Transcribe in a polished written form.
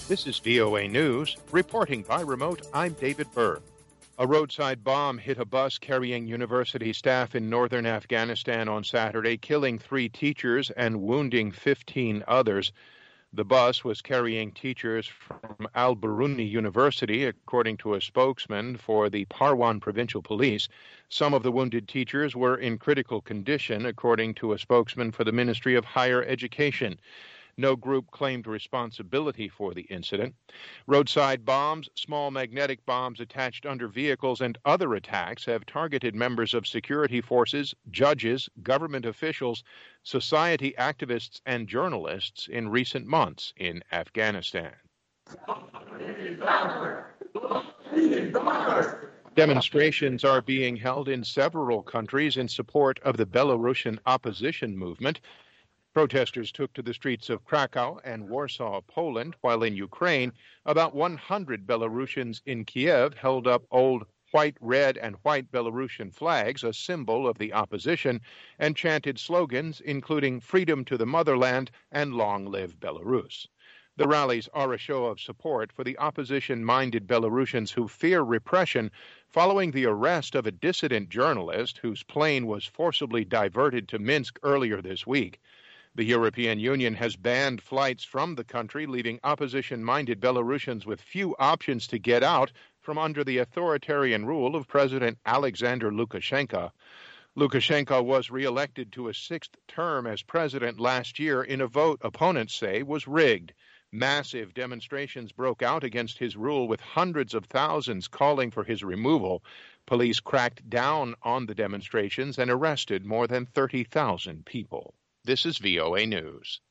This is VOA News. Reporting by remote, I'm David Burr. A roadside bomb hit a bus carrying university staff in northern Afghanistan on Saturday, killing 3 teachers and wounding 15 others. The bus was carrying teachers from Al-Biruni University, according to a spokesman for the Parwan Provincial Police. Some of the wounded teachers were in critical condition, according to a spokesman for the Ministry of Higher Education. No group claimed responsibility for the incident. Roadside bombs, small magnetic bombs attached under vehicles, and other attacks have targeted members of security forces, judges, government officials, society activists, and journalists in recent months in Afghanistan. Demonstrations are being held in several countries in support of the Belarusian opposition movement. Protesters took to the streets of Krakow and Warsaw, Poland, while in Ukraine, about 100 Belarusians in Kiev held up old white, red, and white Belarusian flags, a symbol of the opposition, and chanted slogans including "Freedom to the Motherland" and "Long Live Belarus." The rallies are a show of support for the opposition-minded Belarusians who fear repression following the arrest of a dissident journalist whose plane was forcibly diverted to Minsk earlier this week. The European Union has banned flights from the country, leaving opposition-minded Belarusians with few options to get out from under the authoritarian rule of President Alexander Lukashenko. Lukashenko was reelected to a 6th term as president last year in a vote opponents say was rigged. Massive demonstrations broke out against his rule, with hundreds of thousands calling for his removal. Police cracked down on the demonstrations and arrested more than 30,000 people. This is VOA News.